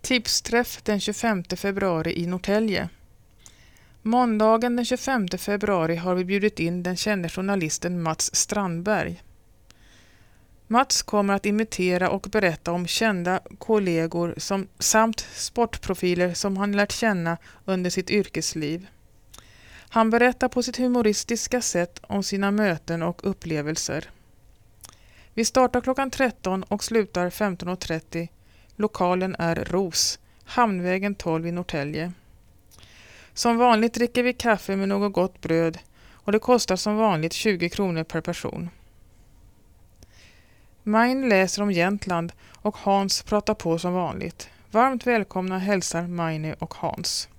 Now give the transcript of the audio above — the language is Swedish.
Tipsträff den 25 februari i Norrtälje. Måndagen den 25 februari har vi bjudit in den kände journalisten Mats Strandberg. Mats kommer att imitera och berätta om kända kollegor samt sportprofiler som han lärt känna under sitt yrkesliv. Han berättar på sitt humoristiska sätt om sina möten och upplevelser. Vi startar klockan 13 och slutar 15.30. Lokalen är Ros, Hamnvägen 12 i Norrtälje. Som vanligt dricker vi kaffe med något gott bröd och det kostar som vanligt 20 kronor per person. Main läser om Jämtland och Hans pratar på som vanligt. Varmt välkomna hälsar Maine och Hans.